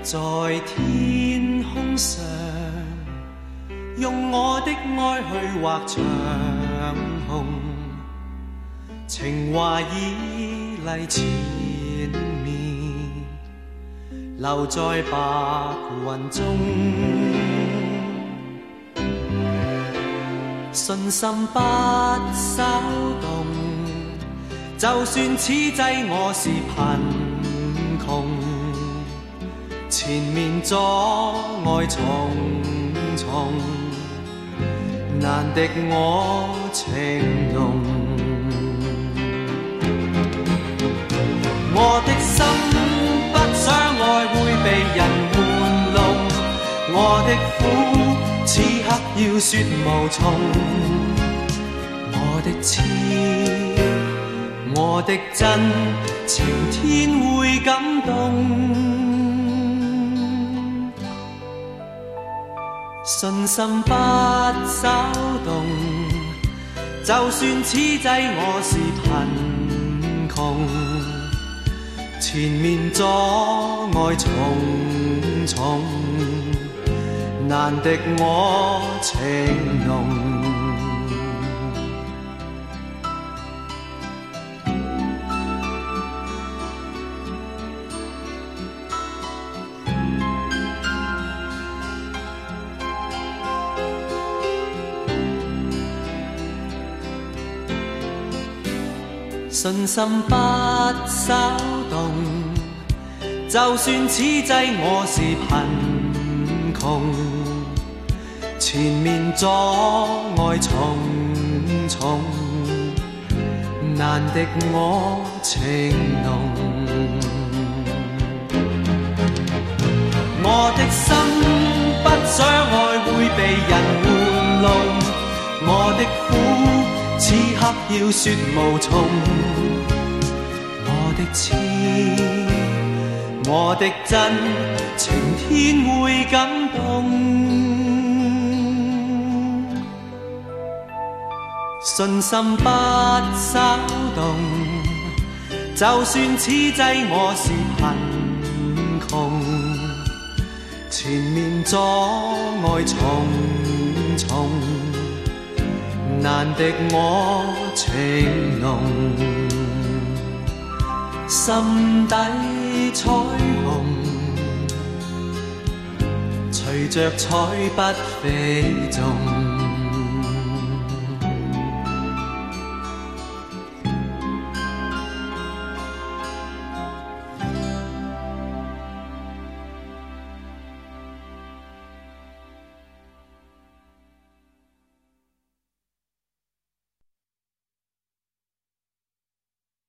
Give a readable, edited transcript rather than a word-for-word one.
在天空上，用我的愛去畫長虹，情懷已麗纏綿，留在白雲中。信心不稍動，就算此際我是貧窮，前面阻礙重重，難敵我情濃。我的心不想愛會被人玩弄，我的苦此刻要說無從，我的痴我的真情天會感動。信心不稍動，就算此際我是貧窮，前面阻礙重重，難敵我情濃。信心不稍動，就算此際我是貧窮，前面阻礙重重，難敵我情濃。我的心不想愛會被人玩弄，我的苦此刻要說無從，我的痴我的真情天會感動。信心不稍動，就算此際我是貧窮，前面阻礙重重，難敵我情濃。心底彩虹隨着彩筆飛縱。